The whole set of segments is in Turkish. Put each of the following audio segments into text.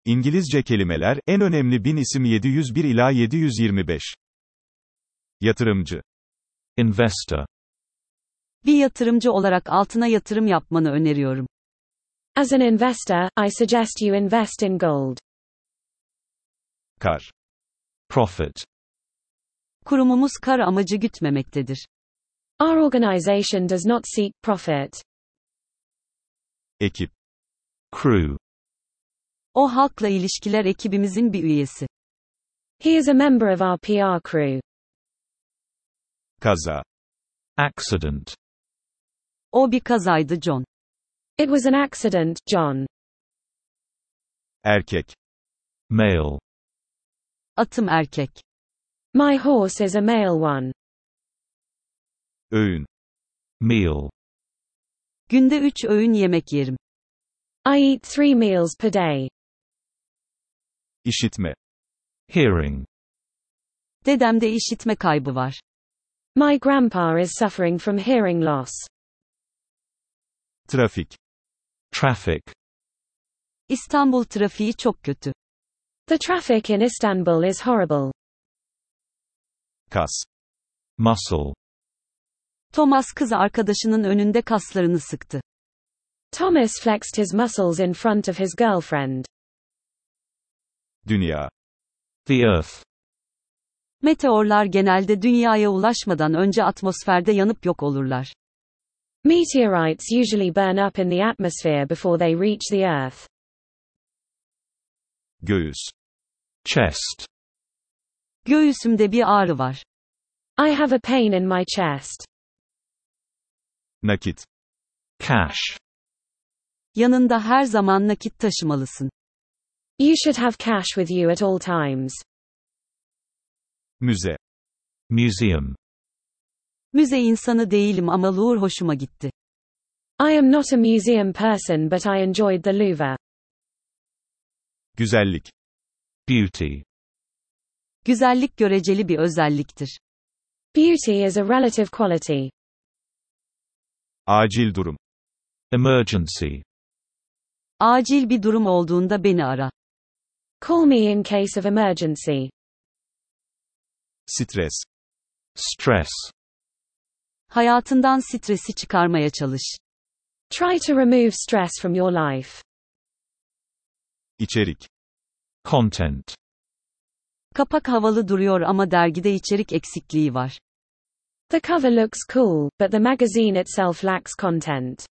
İngilizce kelimeler, en önemli 1000 isim 701 ila 725. Yatırımcı. Investor. Bir yatırımcı olarak altına yatırım yapmanı öneriyorum. As an investor, I suggest you invest in gold. Kar. Profit. Kurumumuz kar amacı gütmemektedir. Our organization does not seek profit. Ekip. Crew. O halkla ilişkiler ekibimizin bir üyesi. He is a member of our PR crew. Kaza. Accident. O bir kazaydı John. It was an accident, John. Erkek. Male. Atım erkek. My horse is a male one. Öğün. Meal. Günde 3 öğün yemek yerim. I eat 3 meals per day. İşitme. Hearing. Dedemde işitme kaybı var. My grandpa is suffering from hearing loss. Trafik. Traffic. İstanbul trafiği çok kötü. The traffic in Istanbul is horrible. Kas. Muscle. Thomas kız arkadaşının önünde kaslarını sıktı. Thomas flexed his muscles in front of his girlfriend. Dünya. The Earth. Meteorlar genelde dünyaya ulaşmadan önce atmosferde yanıp yok olurlar. Meteorites usually burn up in the atmosphere before they reach the Earth. Göğüs. Chest. Göğsümde bir ağrı var. I have a pain in my chest. Nakit. Cash. Yanında her zaman nakit taşımalısın. You should have cash with you at all times. Müze. Museum. Müze insanı değilim ama Louvre hoşuma gitti. I am not a museum person but I enjoyed the Louvre. Güzellik. Beauty. Güzellik göreceli bir özelliktir. Beauty is a relative quality. Acil durum. Emergency. Acil bir durum olduğunda beni ara. Call me in case of emergency. Stres. Stress. Hayatından stresi çıkarmaya çalış. Try to remove stress from your life. İçerik. Content. Kapak havalı duruyor ama dergide içerik eksikliği var. The cover looks cool, but the magazine itself lacks content.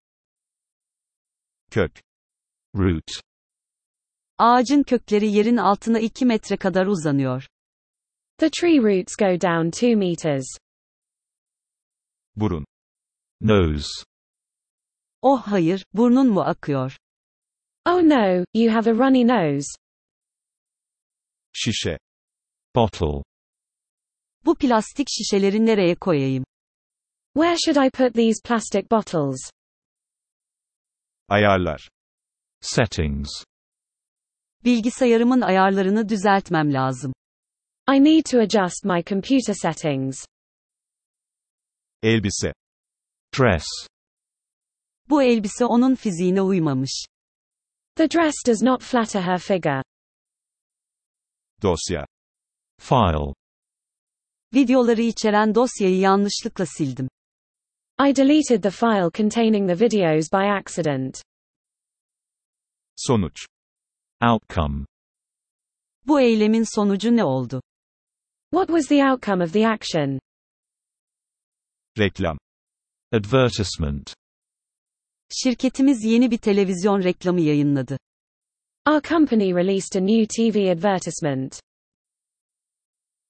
Kök. Root. Ağacın kökleri yerin altına 2 metre kadar uzanıyor. The tree roots go down 2 meters. Burun. Nose. Oh hayır, burnun mu akıyor? Oh no, you have a runny nose. Şişe. Bottle. Bu plastik şişeleri nereye koyayım? Where should I put these plastic bottles? Ayarlar. Settings. Bilgisayarımın ayarlarını düzeltmem lazım. I need to adjust my computer settings. Elbise. Dress. Bu elbise onun fiziğine uymamış. The dress does not flatter her figure. Dosya. File. Videoları içeren dosyayı yanlışlıkla sildim. I deleted the file containing the videos by accident. Sonuç. Outcome. Bu eylemin sonucu ne oldu? What was the outcome of the action? Reklam. Advertisement. Şirketimiz yeni bir televizyon reklamı yayınladı. Our company released a new TV advertisement.